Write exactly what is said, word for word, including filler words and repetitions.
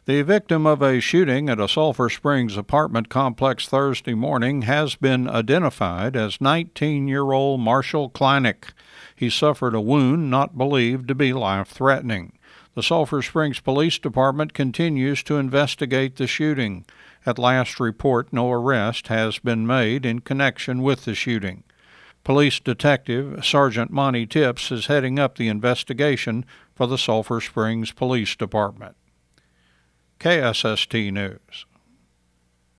The victim of a shooting at a Sulphur Springs apartment complex Thursday morning has been identified as nineteen-year-old Marshall Kleinick. He suffered a wound not believed to be life-threatening. The Sulphur Springs Police Department continues to investigate the shooting. At last report, no arrest has been made in connection with the shooting. Police Detective Sergeant Monty Tips is heading up the investigation for the Sulphur Springs Police Department. K S S T News.